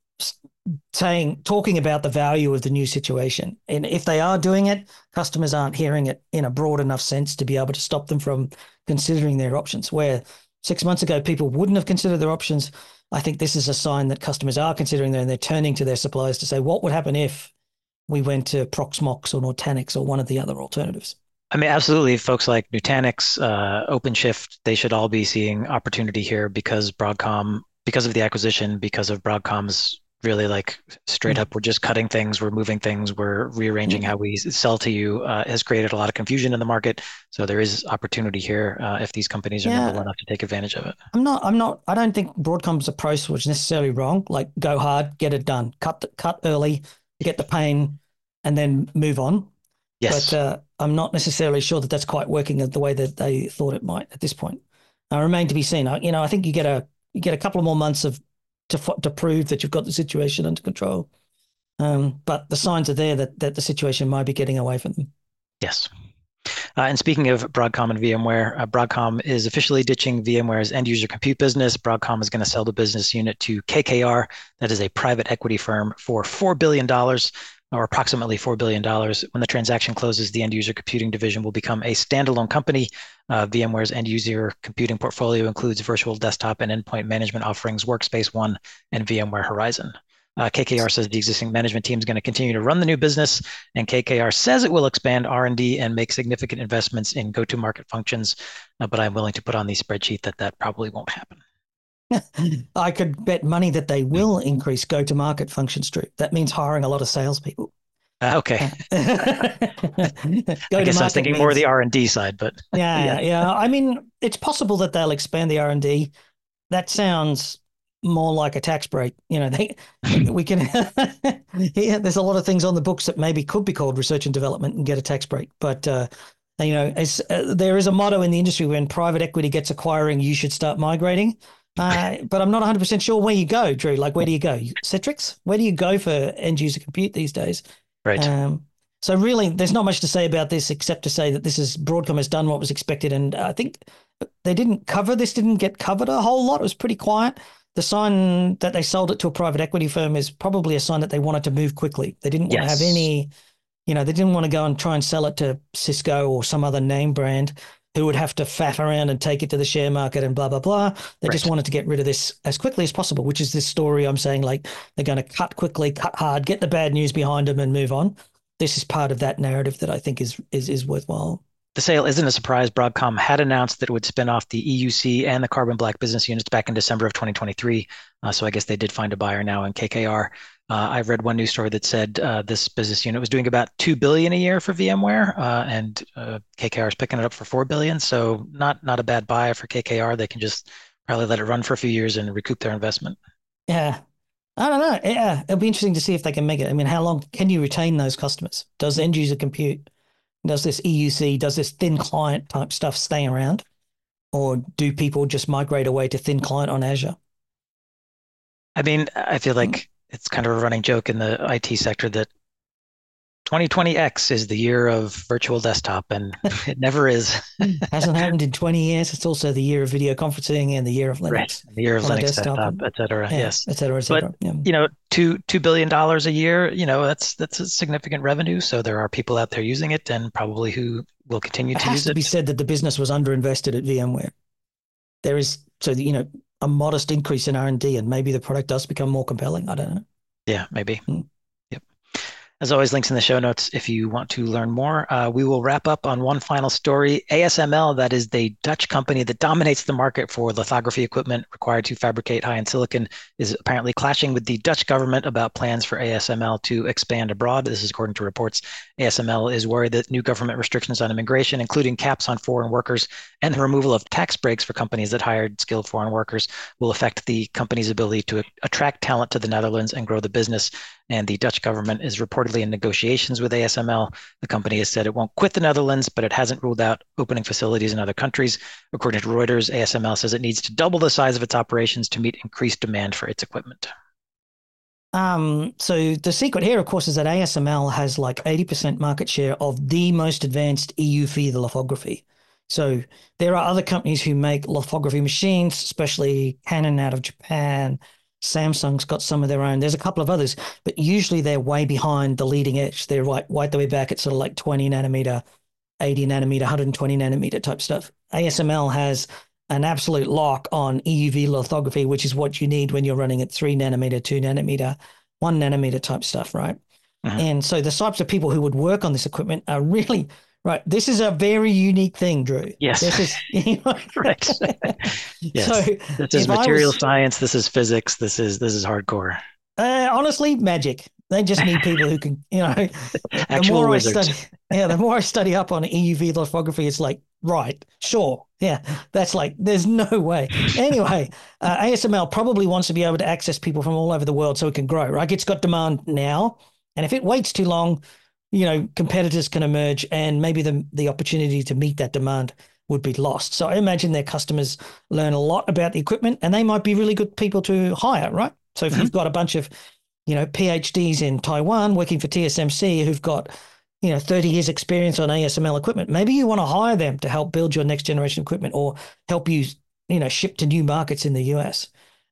saying, talking about the value of the new situation. And if they are doing it, customers aren't hearing it in a broad enough sense to be able to stop them from considering their options. Where six months ago, people wouldn't have considered their options. I think this is a sign that customers are considering them and they're turning to their suppliers to say, what would happen if we went to Proxmox or Nutanix or one of the other alternatives? I mean, absolutely. Folks like Nutanix, uh, OpenShift, they should all be seeing opportunity here because Broadcom, because of the acquisition, because of Broadcom's really like straight Mm. up, we're just cutting things, we're moving things, we're rearranging how we sell to you, uh, has created a lot of confusion in the market. So there is opportunity here uh, if these companies are nimble Yeah, enough to take advantage of it. I'm not. I'm not. I don't think Broadcom's approach was necessarily wrong. Like, go hard, get it done, cut the, cut early, get the pain, and then move on. But Yes. uh, I'm not necessarily sure that that's quite working the way that they thought it might at this point. I remain to be seen. I, you know, I think you get a you get a couple of more months of to to prove that you've got the situation under control. Um, but the signs are there that that the situation might be getting away from them. Yes. Uh, and speaking of Broadcom and VMware, uh, Broadcom is officially ditching VMware's end user compute business. Broadcom is going to sell the business unit to K K R, that is a private equity firm, for four billion dollars or approximately four billion dollars. When the transaction closes, the end user computing division will become a standalone company. Uh, VMware's end user computing portfolio includes virtual desktop and endpoint management offerings, Workspace ONE, and VMware Horizon. Uh, K K R says the existing management team is going to continue to run the new business, and K K R says it will expand R and D and make significant investments in go-to-market functions. Uh, but I'm willing to put on the spreadsheet that that probably won't happen. I could bet money that they will increase go-to-market functions, Drew. That means hiring a lot of salespeople. Uh, okay, Uh, I guess I was go-to-market thinking more of the means, R and D side, but yeah, yeah, yeah. I mean, it's possible that they'll expand the R and D. That sounds more like a tax break. You know, they we can. Yeah, there's a lot of things on the books that maybe could be called research and development and get a tax break, but. Uh, you know, as, uh, there is a motto in the industry when private equity gets acquiring, you should start migrating. Uh, but I'm not one hundred percent sure where you go, Drew. Like, where do you go? Citrix? Where do you go for end user compute these days? right. Um, so really, there's not much to say about this except to say that this is Broadcom has done what was expected, and I think they didn't cover this. Didn't get covered a whole lot. It was pretty quiet. The sign that they sold it to a private equity firm is probably a sign that they wanted to move quickly. They didn't want to have Yes, any, you know, they didn't want to go and try and sell it to Cisco or some other name brand who would have to faff around and take it to the share market and blah, blah, blah. They just right. wanted to get rid of this as quickly as possible, which is this story I'm saying, like, they're going to cut quickly, cut hard, get the bad news behind them and move on. This is part of that narrative that I think is is is worthwhile. The sale isn't a surprise. Broadcom had announced that it would spin off the E U C and the Carbon Black business units back in December of twenty twenty-three. Uh, so I guess they did find a buyer now in K K R. Uh, I read one news story that said uh, this business unit was doing about two billion dollars a year for VMware, uh, and uh, K K R is picking it up for four billion dollars. So not not a bad buy for K K R. They can just probably let it run for a few years and recoup their investment. Yeah. I don't know. Yeah, it'll be interesting to see if they can make it. I mean, how long can you retain those customers? Does end user compute, does this E U C, does this thin client type stuff stay around? Or do people just migrate away to thin client on Azure? I mean, I feel Mm. like it's kind of a running joke in the I T sector that twenty twenty X is the year of virtual desktop, and it never is. Hasn't happened in twenty years. It's also the year of video conferencing and the year of Right. Linux The year of on the Linux desktop, desktop, and et cetera. yeah, Yes. et cetera, et But, cetera. Yeah. you know, two two billion dollars a year, you know, that's that's a significant revenue. So there are people out there using it and probably who will continue It to has use to be it. said that the business was underinvested at VMware. There is so you know a modest increase in R and D, and maybe the product does become more compelling. I don't know. Yeah, maybe. Hmm. Yep. As always, links in the show notes if you want to learn more. Uh, we will wrap up on one final story. A S M L, that is the Dutch company that dominates the market for lithography equipment required to fabricate high-end silicon, is apparently clashing with the Dutch government about plans for A S M L to expand abroad. This is according to reports. A S M L is worried that new government restrictions on immigration, including caps on foreign workers and the removal of tax breaks for companies that hired skilled foreign workers, will affect the company's ability to attract talent to the Netherlands and grow the business. And the Dutch government is reportedly in negotiations with A S M L. The company has said it won't quit the Netherlands, but it hasn't ruled out opening facilities in other countries. According to Reuters, A S M L says it needs to double the size of its operations to meet increased demand for its equipment. Um, so the secret here, of course, is that A S M L has like eighty percent market share of the most advanced E U V lithography. So there are other companies who make lithography machines, especially Canon out of Japan. Samsung's got some of their own. There's a couple of others, but usually they're way behind the leading edge. They're right, right the way back at sort of like twenty nanometer, eighty nanometer, one hundred twenty nanometer type stuff. A S M L has an absolute lock on E U V lithography, which is what you need when you're running at three nanometer, two nanometer, one nanometer type stuff, right? Mhm. And so the types of people who would work on this equipment are really right. This is a very unique thing, Drew. Yes. This is you know, Right. Yes. So This is if I material was- science. This is physics. This is this is hardcore. uh, honestly, magic. They just need people who can, you know, the Actual more I wizards. study, yeah, the more I study up on E U V lithography, it's like, right, sure, yeah, that's like, there's no way. Anyway, uh, A S M L probably wants to be able to access people from all over the world so it can grow, right? It's got demand now, and if it waits too long, you know, competitors can emerge, and maybe the the opportunity to meet that demand would be lost. So I imagine their customers learn a lot about the equipment, and they might be really good people to hire, right? So if Mhm. you've got a bunch of you know, PhDs in Taiwan working for T S M C who've got, you know, thirty years experience on A S M L equipment. Maybe you want to hire them to help build your next generation equipment or help you, you know, ship to new markets in the U S.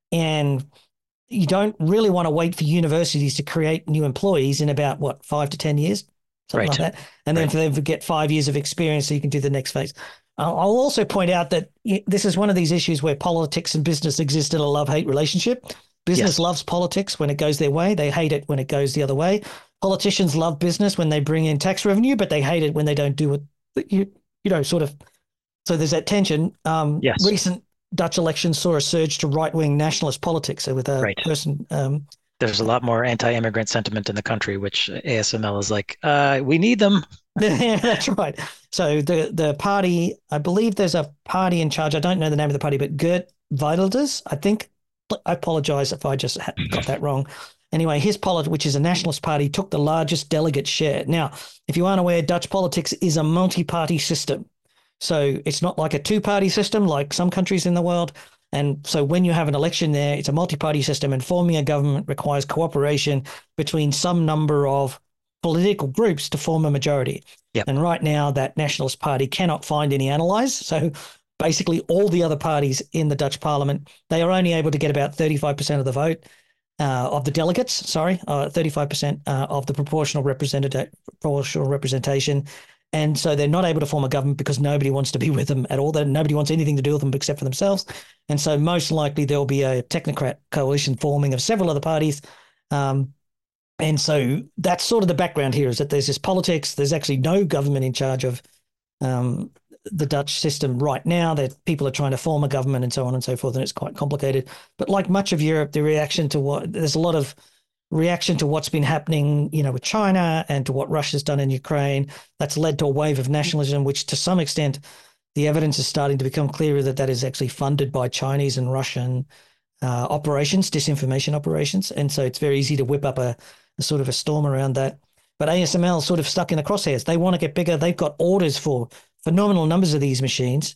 And you don't really want to wait for universities to create new employees in about, what, five to ten years? Something Right. like that. And then Right. for them to get five years of experience so you can do the next phase. I'll I'll also point out that this is one of these issues where politics and business exist in a love-hate relationship. Business Yes. loves politics when it goes their way. They hate it when it goes the other way. Politicians love business when they bring in tax revenue, but they hate it when they don't do what you you know sort of. So there's that tension. Um, Yes. Recent Dutch elections saw a surge to right-wing nationalist politics. So with a Right. person, um, There's a lot more anti-immigrant sentiment in the country, which A S M L is like, uh, we need them. yeah, that's right. So the the party, I believe there's a party in charge. I don't know the name of the party, but Geert Wilders, I think. I apologize if I just got that wrong. Anyway, his politics, which is a nationalist party, took the largest delegate share. Now, if you aren't aware, Dutch politics is a multi-party system. So it's not like a two-party system like some countries in the world. And so when you have an election there, it's a multi-party system, and forming a government requires cooperation between some number of political groups to form a majority. Yep. And right now, that nationalist party cannot find any allies. So basically all the other parties in the Dutch parliament, they are only able to get about thirty-five percent of the vote uh, of the delegates, sorry, uh, thirty-five percent uh, of the proportional, representative, proportional representation. And so they're not able to form a government because nobody wants to be with them at all. Nobody wants anything to do with them except for themselves. And so most likely there'll be a technocrat coalition forming of several other parties. Um, and so that's sort of the background here, is that there's this politics. There's actually no government in charge of um, the Dutch system right now, that people are trying to form a government and so on and so forth, and it's quite complicated. But like much of Europe, the reaction to what there's a lot of reaction to what's been happening, you know, with China and to what Russia's done in Ukraine. That's led to a wave of nationalism, which to some extent, the evidence is starting to become clearer that that is actually funded by Chinese and Russian uh, operations, disinformation operations. And so it's very easy to whip up a, a sort of a storm around that. But A S M L sort of stuck in the crosshairs. They want to get bigger. They've got orders for phenomenal numbers of these machines.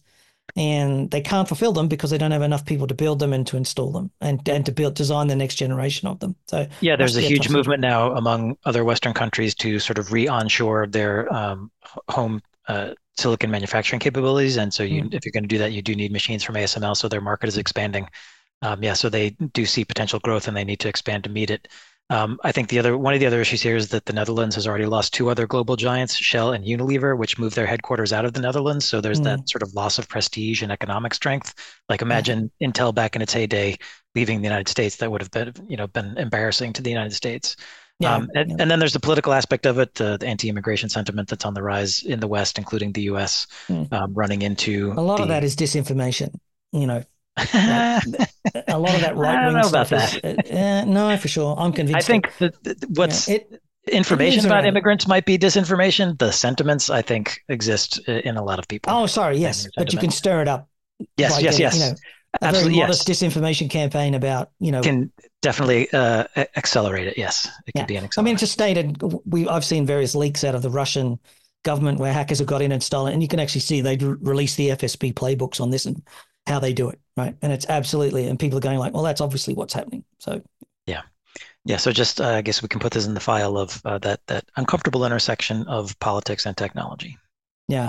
and they can't fulfill them because they don't have enough people to build them and to install them and, and to build design the next generation of them. So Yeah, there's a a huge movement now among other Western countries to sort of re-onshore their um, home uh, silicon manufacturing capabilities. And so you, mm. if you're going to do that, you do need machines from A S M L. So their market is expanding. Um, yeah, so they do see potential growth and they need to expand to meet it. Um, I think the other one of the other issues here is that the Netherlands has already lost two other global giants, Shell and Unilever, which moved their headquarters out of the Netherlands. So there's mm. that sort of loss of prestige and economic strength. Like imagine yeah. Intel back in its heyday leaving the United States. That would have been, you know, been embarrassing to the United States. Yeah, um, and, yeah. and then there's the political aspect of it, uh, the anti-immigration sentiment that's on the rise in the West, including the U S, mm. um, running into a lot the... of that is disinformation, you know. Like, a lot of that right wing stuff is uh, uh, no, for sure. I'm convinced. I think that, that what's you know, it, information it about immigrants it. might be disinformation. The sentiments, I think, exist in a lot of people. Oh, sorry, yes, but you can stir it up. Yes, yes, getting, yes. You know, a Absolutely, very modest yes. disinformation campaign about you know can definitely uh, accelerate it. Yes, it yeah. could be an accelerant. I mean, it's just stated. We I've seen various leaks out of the Russian government where hackers have got in and stolen, and you can actually see they release the F S B playbooks on this and how they do it, right? And it's absolutely, and people are going like, well, that's obviously what's happening. So yeah, yeah. So just uh, I guess we can put this in the file of uh, that that uncomfortable intersection of politics and technology. Yeah,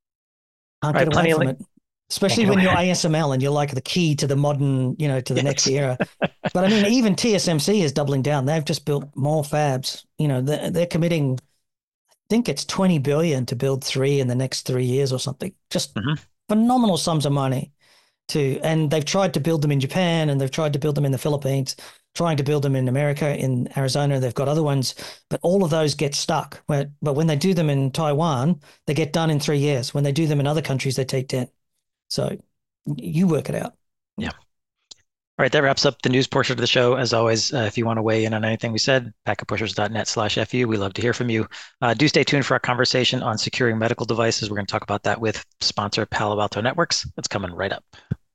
can't right, get away from it, especially when you're A S M L and you're like the key to the modern, you know, to the yes. next era. But I mean, even T S M C is doubling down. They've just built more fabs. You know, they're, they're committing, I think it's twenty billion to build three in the next three years or something. Just mm-hmm. phenomenal sums of money. To, and they've tried to build them in Japan and they've tried to build them in the Philippines, trying to build them in America, in Arizona. They've got other ones, but all of those get stuck. But, but when they do them in Taiwan, they get done in three years. When they do them in other countries, they take ten. So you work it out. Yeah. All right, that wraps up the news portion of the show. As always, uh, if you want to weigh in on anything we said, packetpushers.net slash FU. We love to hear from you. Uh, do stay tuned for our conversation on securing medical devices. We're going to talk about that with sponsor Palo Alto Networks. That's coming right up.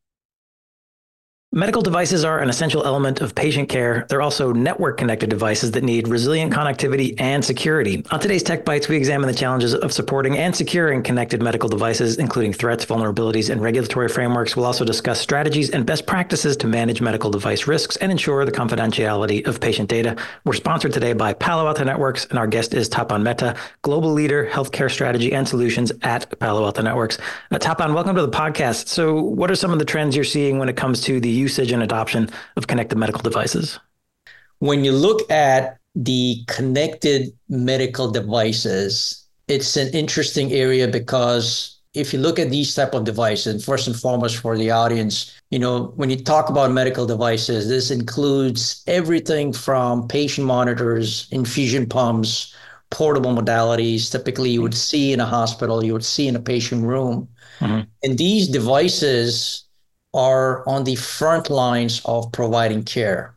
Medical devices are an essential element of patient care. They're also network-connected devices that need resilient connectivity and security. On today's Tech Bytes, we examine the challenges of supporting and securing connected medical devices, including threats, vulnerabilities, and regulatory frameworks. We'll also discuss strategies and best practices to manage medical device risks and ensure the confidentiality of patient data. We're sponsored today by Palo Alto Networks, and our guest is Tapan Mehta, global leader, healthcare strategy and solutions at Palo Alto Networks. Uh, Tapan, welcome to the podcast. So what are some of the trends you're seeing when it comes to the usage and adoption of connected medical devices? When you look at the connected medical devices, it's an interesting area because if you look at these type of devices, first and foremost for the audience, you know, when you talk about medical devices, this includes everything from patient monitors, infusion pumps, portable modalities, typically you would see in a hospital, you would see in a patient room. Mm-hmm. And these devices are on the front lines of providing care.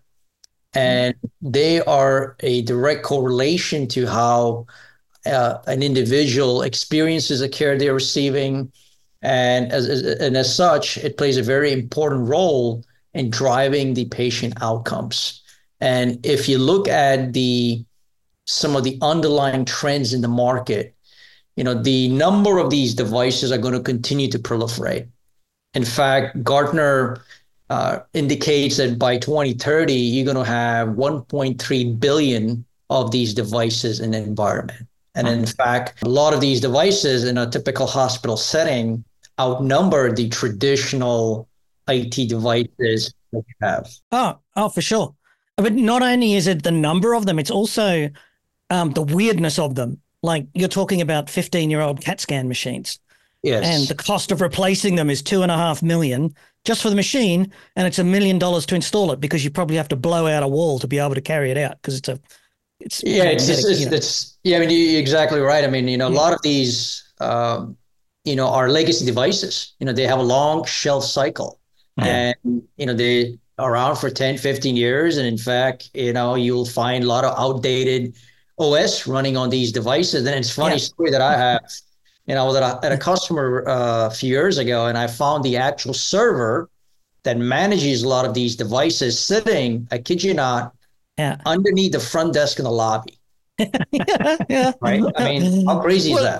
And they are a direct correlation to how uh, an individual experiences the care they're receiving. And as, and as such, it plays a very important role in driving the patient outcomes. And if you look at the some of the underlying trends in the market, you know, the number of these devices are going to continue to proliferate. In fact, Gartner uh, indicates that by twenty thirty, you're going to have one point three billion of these devices in an environment. And in fact, a lot of these devices in a typical hospital setting outnumber the traditional I T devices that you have. Oh, oh, for sure. But not only is it the number of them, it's also um, the weirdness of them. Like you're talking about fifteen-year-old CAT scan machines. Yes. And the cost of replacing them is two and a half million just for the machine, and it's a million dollars to install it because you probably have to blow out a wall to be able to carry it out because it's a, it's yeah, it's it's, it's, it's yeah. I mean, you're exactly right. I mean, you know, a yeah. lot of these, um, you know, are legacy devices. You know, they have a long shelf cycle, yeah. and you know they are around for ten, fifteen years, and in fact, you know, you'll find a lot of outdated O S running on these devices. And it's a funny yeah. story that I have. You know, I was at a, at a customer uh, a few years ago, and I found the actual server that manages a lot of these devices sitting, I kid you not, yeah. underneath the front desk in the lobby. yeah, yeah. Right? I mean, how crazy well, is that?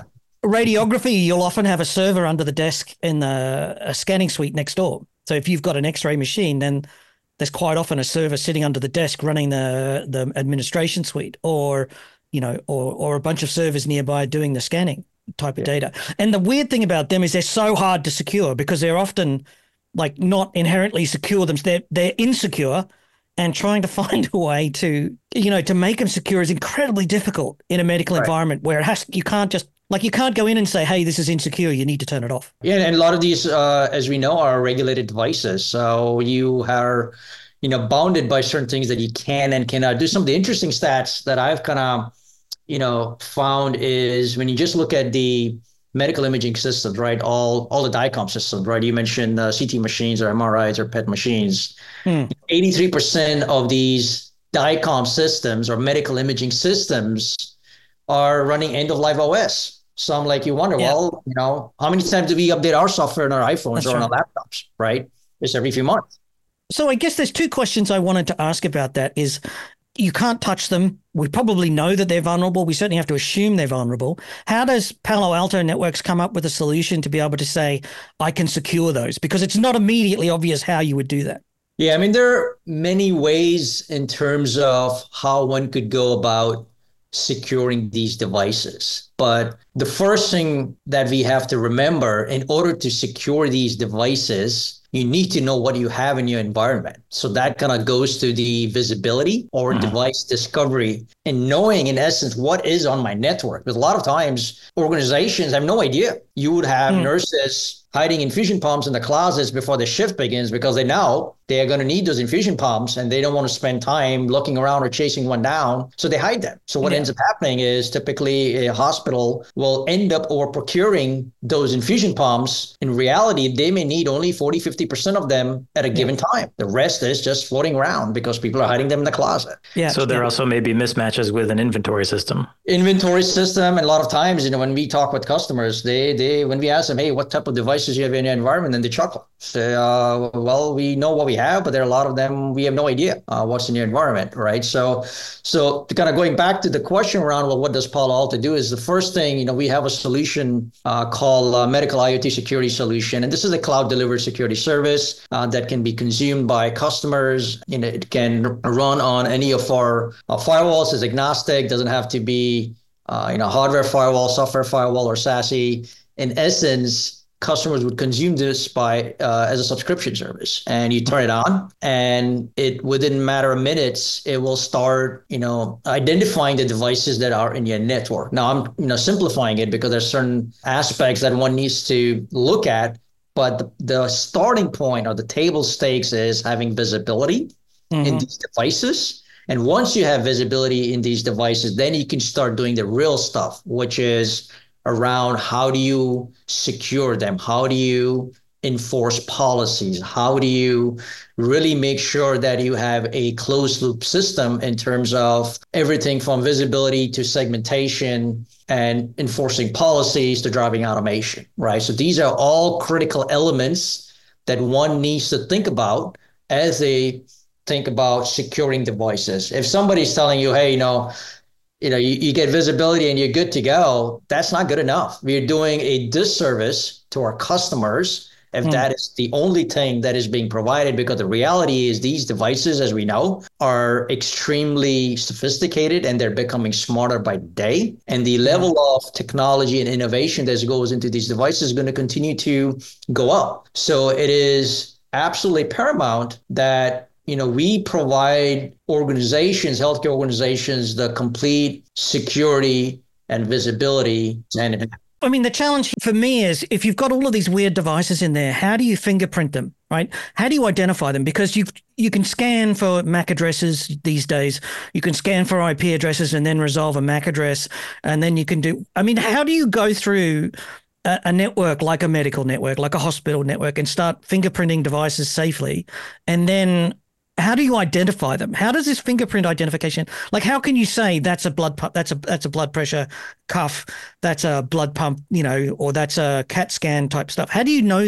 radiography, you'll often have a server under the desk in the a scanning suite next door. So if you've got an X-ray machine, then there's quite often a server sitting under the desk running the the administration suite, or you know, or or a bunch of servers nearby doing the scanning type of yeah. data. And the weird thing about them is they're so hard to secure because they're often like not inherently secure. Them they're they're insecure. And trying to find a way to, you know, to make them secure is incredibly difficult in a medical right. environment where it has, you can't just, like you can't go in and say, hey, this is insecure, you need to turn it off. Yeah, and a lot of these, uh, as we know, are regulated devices. So you are, you know, bounded by certain things that you can and cannot do. Some of the interesting stats that I've kind of, you know, found is when you just look at the medical imaging systems, right? All all the DICOM systems, right? You mentioned uh, C T machines or M R Is or P E T machines. Hmm. eighty-three percent of these DICOM systems or medical imaging systems are running end-of-life O S. So I'm like, you wonder, yeah. well, you know, how many times do we update our software on our iPhones That's or right. on our laptops, right? Just every few months. So I guess there's two questions I wanted to ask about that is, you can't touch them. We probably know that they're vulnerable. We certainly have to assume they're vulnerable. How does Palo Alto Networks come up with a solution to be able to say, I can secure those? Because it's not immediately obvious how you would do that. Yeah, I mean, there are many ways in terms of how one could go about securing these devices. But the first thing that we have to remember, in order to secure these devices, you need to know what you have in your environment. So that kind of goes to the visibility or mm-hmm. device discovery and knowing, in essence, what is on my network. Because a lot of times organizations have no idea. You would have mm. nurses hiding infusion pumps in the closets before the shift begins because they know they are going to need those infusion pumps and they don't want to spend time looking around or chasing one down. So they hide them. So what yeah. ends up happening is typically a hospital will end up over procuring those infusion pumps. In reality, they may need only forty, fifty percent of them at a yeah. given time. The rest is just floating around because people are hiding them in the closet. Yeah. So there yeah. also may be mismatches with an inventory system. Inventory system. And a lot of times, you know, when we talk with customers, they, they, when we ask them, hey, what type of devices you have in your environment, and they chuckle. Say, uh, well, we know what we have, but there are a lot of them we have no idea uh, what's in your environment, right? So, so to kind of going back to the question around, well, what does Palo Alto do? Is the first thing, you know, we have a solution uh, called uh, Medical IoT Security Solution, and this is a cloud delivered security service uh, that can be consumed by customers. You know, it can run on any of our uh, firewalls. It's agnostic, doesn't have to be, uh, you know, hardware firewall, software firewall, or SASE. In essence, customers would consume this by uh, as a subscription service, and you turn it on, and it within a matter of minutes, it will start, you know, identifying the devices that are in your network. Now, I'm, you know, simplifying it because there's certain aspects that one needs to look at, but the, the starting point or the table stakes is having visibility mm-hmm. in these devices. And once you have visibility in these devices, then you can start doing the real stuff, which is around how do you secure them? How do you enforce policies? How do you really make sure that you have a closed loop system in terms of everything from visibility to segmentation and enforcing policies to driving automation, right? So these are all critical elements that one needs to think about as they think about securing devices. If somebody's telling you, hey, you know, you know, you, you get visibility and you're good to go, that's not good enough. We're doing a disservice to our customers if mm. that is the only thing that is being provided, because the reality is these devices, as we know, are extremely sophisticated and they're becoming smarter by the day. And the level mm. of technology and innovation that goes into these devices is going to continue to go up. So it is absolutely paramount that, you know, we provide organizations, healthcare organizations, the complete security and visibility. And I mean, the challenge for me is if you've got all of these weird devices in there, how do you fingerprint them, right? How do you identify them? Because you you can scan for M A C addresses these days. You can scan for I P addresses and then resolve a M A C address. And then you can do, I mean, how do you go through a, a network like a medical network, like a hospital network, and start fingerprinting devices safely? And then how do you identify them? How does this fingerprint identification, like how can you say that's a blood pump, that's a that's a blood pressure cuff, that's a blood pump, you know, or that's a CAT scan type stuff? How do you know that?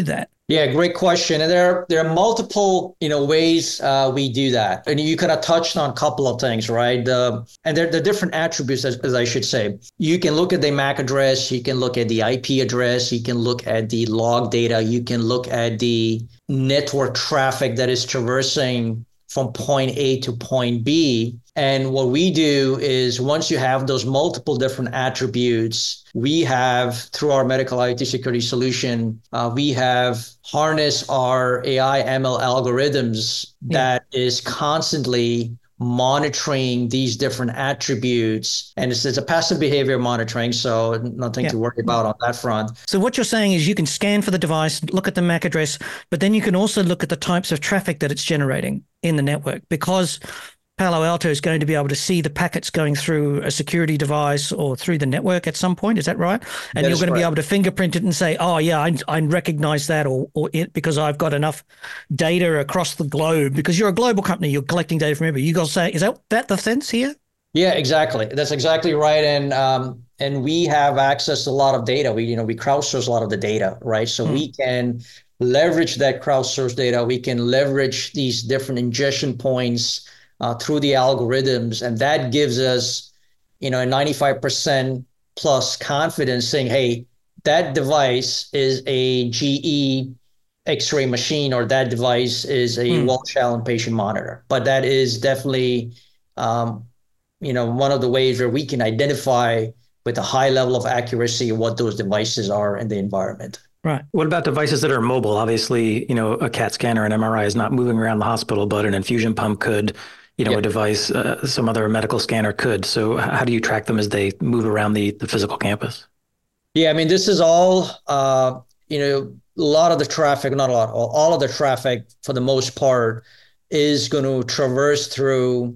Yeah, great question. And there, there are multiple, you know, ways uh, we do that. And you kind of touched on a couple of things, right? The, and there, there are different attributes, as, as I should say. You can look at the M A C address, you can look at the I P address, you can look at the log data, you can look at the network traffic that is traversing from point A to point B. And what we do is once you have those multiple different attributes, we have, through our medical I O T security solution, uh, we have harnessed our A I M L algorithms that yeah. is constantly monitoring these different attributes. And it's, it's a passive behavior monitoring, so nothing yeah. to worry about on that front. So what you're saying is you can scan for the device, look at the M A C address, but then you can also look at the types of traffic that it's generating in the network, because Palo Alto is going to be able to see the packets going through a security device or through the network at some point. Is that right? And that you're going to be able to fingerprint it and say, oh, yeah, I, I recognize that, or, or it, because I've got enough data across the globe, because you're a global company, you're collecting data from everybody. You got to say, is that, that the sense here? Yeah, exactly. That's exactly right. And um, and we have access to a lot of data. We, you know, we crowdsource a lot of the data, right? So mm. we can leverage that crowdsource data. We can leverage these different ingestion points Uh, through the algorithms, and that gives us, you know, a ninety-five percent plus confidence saying, hey, that device is a G E X-ray machine, or that device is a mm. Welch Allyn patient monitor. But that is definitely, um, you know, one of the ways where we can identify with a high level of accuracy what those devices are in the environment. Right. What about devices that are mobile? Obviously, you know, a CAT scanner, an M R I is not moving around the hospital, but an infusion pump could. You know, yep. a device, uh, some other medical scanner could. So how do you track them as they move around the, the physical campus? Yeah, I mean, this is all, uh, you know, a lot of the traffic, not a lot, all of the traffic for the most part is going to traverse through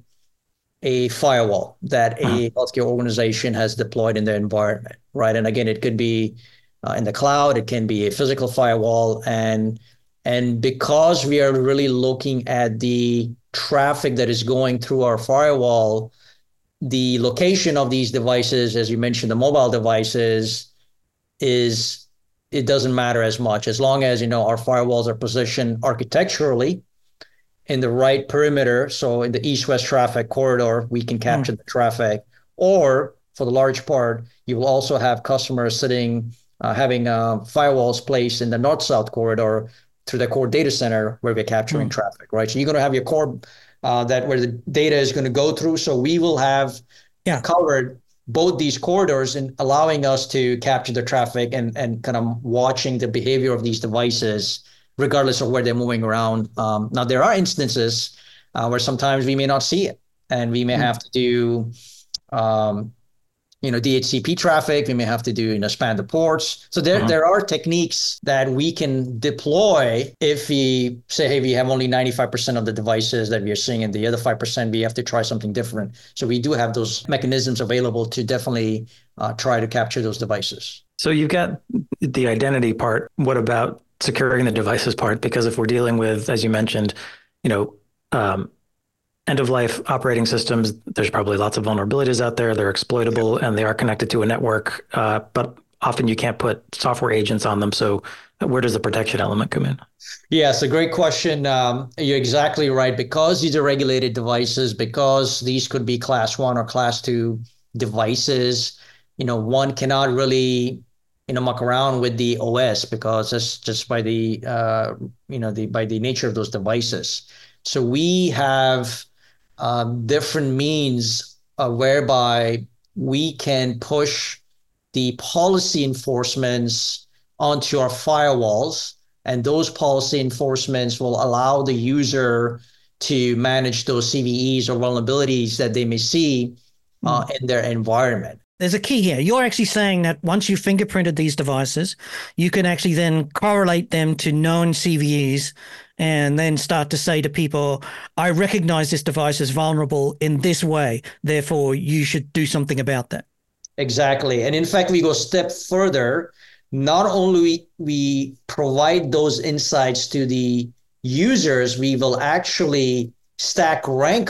a firewall that a uh-huh. healthcare organization has deployed in their environment, right? And again, it could be uh, in the cloud, it can be a physical firewall. And, and because we are really looking at the traffic that is going through our firewall, the location of these devices, as you mentioned, the mobile devices, is it doesn't matter as much as long as, you know, our firewalls are positioned architecturally in the right perimeter. So in the east-west traffic corridor, we can capture mm. the traffic. Or for the large part, you will also have customers sitting, uh, having uh, firewalls placed in the north-south corridor through the core data center where we're capturing mm. traffic, right? So you're going to have your core uh, that where the data is going to go through. So we will have yeah. covered both these corridors and allowing us to capture the traffic and, and kind of watching the behavior of these devices, regardless of where they're moving around. Um, now, there are instances uh, where sometimes we may not see it, and we may mm. have to do um, you know, D H C P traffic. We may have to do, you know, span the ports. So there, uh-huh. there are techniques that we can deploy if we say, hey, we have only ninety-five percent of the devices that we are seeing, and the other five percent, we have to try something different. So we do have those mechanisms available to definitely uh, try to capture those devices. So you've got the identity part. What about securing the devices part? Because if we're dealing with, as you mentioned, you know, um, end-of-life operating systems, there's probably lots of vulnerabilities out there. They're exploitable and they are connected to a network, uh, but often you can't put software agents on them. So where does the protection element come in? Yeah, it's a great question. Um, you're exactly right. Because these are regulated devices, because these could be class one or class two devices, you know, one cannot really, you know, muck around with the O S, because that's just by the, uh, you know, the by the nature of those devices. So we have Um, different means uh, whereby we can push the policy enforcements onto our firewalls, and those policy enforcements will allow the user to manage those C V Es or vulnerabilities that they may see uh, mm. in their environment. There's a key here. You're actually saying that once you fingerprinted these devices, you can actually then correlate them to known C V Es and then start to say to people, I recognize this device as vulnerable in this way, therefore you should do something about that. Exactly. And in fact, we go a step further. Not only we provide those insights to the users, we will actually stack rank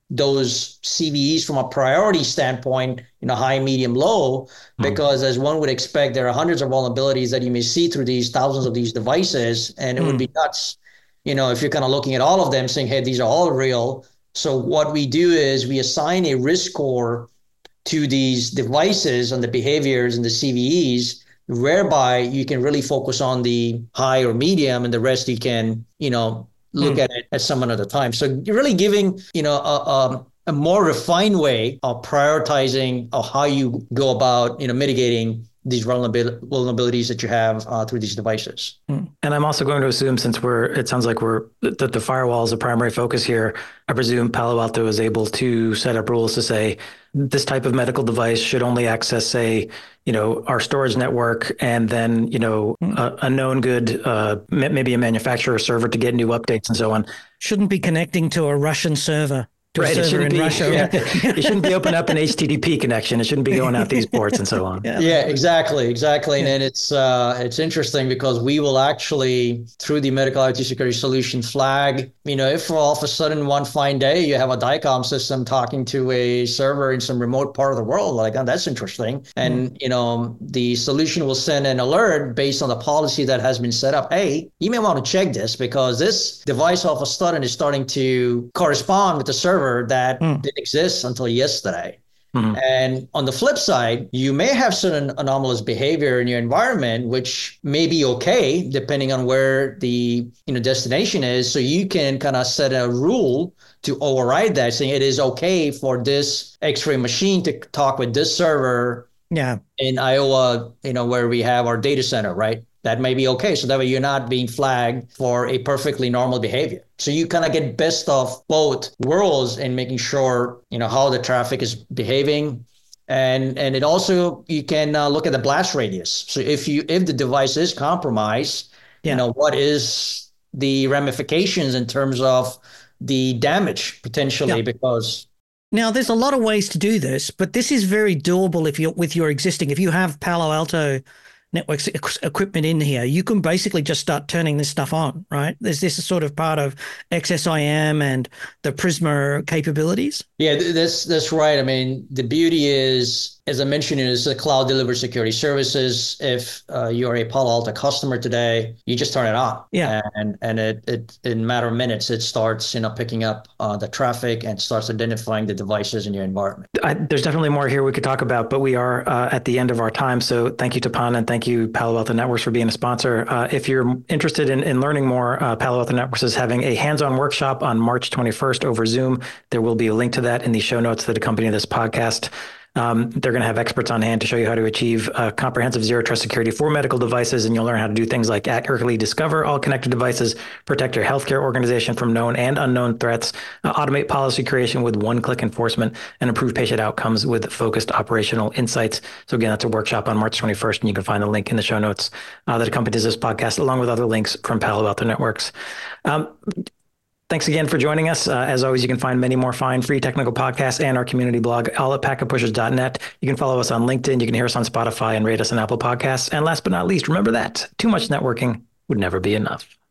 those C V Es from a priority standpoint, you know, high, medium, low, because mm. as one would expect, there are hundreds of vulnerabilities that you may see through these thousands of these devices. And it mm. would be nuts, you know, if you're kind of looking at all of them saying, hey, these are all real. So what we do is we assign a risk score to these devices and the behaviors and the C V Es, whereby you can really focus on the high or medium, and the rest you can, you know, look mm. at it at some another time. So you're really giving, you know, a, a, a more refined way of prioritizing of how you go about, you know, mitigating these vulnerabil- vulnerabilities that you have uh, through these devices. And I'm also going to assume, since we're, it sounds like we're, that the firewall is a primary focus here, I presume Palo Alto is able to set up rules to say this type of medical device should only access, say, you know, our storage network, and then, you know, a, a known good, uh, maybe a manufacturer server to get new updates and so on. Shouldn't be connecting to a Russian server. Right, it shouldn't, be, yeah, it shouldn't be opening up an H T T P connection. It shouldn't be going out these ports and so on. Yeah, yeah exactly, exactly. Yeah. And it's uh, it's interesting because we will actually, through the medical I T security solution, flag, you know, if all of a sudden one fine day you have a DICOM system talking to a server in some remote part of the world, like, oh, that's interesting. And, mm. you know, the solution will send an alert based on the policy that has been set up. Hey, you may want to check this because this device all of a sudden is starting to correspond with the server that mm. didn't exist until yesterday. Mm-hmm. And on the flip side, you may have certain anomalous behavior in your environment, which may be okay, depending on where the, you know, destination is. So you can kind of set a rule to override that, saying it is okay for this X-ray machine to talk with this server yeah. in Iowa, you know, where we have our data center, right? That may be okay. So that way you're not being flagged for a perfectly normal behavior. So you kind of get best of both worlds in making sure, you know, how the traffic is behaving. And and it also, you can uh, look at the blast radius. So if you if the device is compromised, yeah. you know, what is the ramifications in terms of the damage potentially, yeah. because... Now, there's a lot of ways to do this, but this is very doable if you're with your existing, if you have Palo Alto networks equipment in here, you can basically just start turning this stuff on, right? There's this is sort of part of X S I M and the Prisma capabilities. Yeah, that's that's right. I mean, the beauty is, as I mentioned, is the cloud delivered security services. If uh, you're a Palo Alto customer today, you just turn it on. Yeah, and and it it in a matter of minutes, it starts, you know, picking up uh, the traffic and starts identifying the devices in your environment. I, there's definitely more here we could talk about, but we are uh, at the end of our time. So thank you, Tapan, and thank you, Palo Alto Networks, for being a sponsor. Uh, if you're interested in, in learning more, uh, Palo Alto Networks is having a hands-on workshop on March twenty-first over Zoom. There will be a link to that in the show notes that accompany this podcast. Um, they're going to have experts on hand to show you how to achieve uh, comprehensive zero trust security for medical devices, and you'll learn how to do things like accurately discover all connected devices, protect your healthcare organization from known and unknown threats, uh, automate policy creation with one-click enforcement, and improve patient outcomes with focused operational insights. So again, that's a workshop on March twenty-first, and you can find the link in the show notes uh, that accompanies this podcast, along with other links from Palo Alto Networks. Um, Thanks again for joining us. Uh, as always, you can find many more fine free technical podcasts and our community blog, all at packet pushers dot net. You can follow us on LinkedIn. You can hear us on Spotify and rate us on Apple Podcasts. And last but not least, remember that too much networking would never be enough.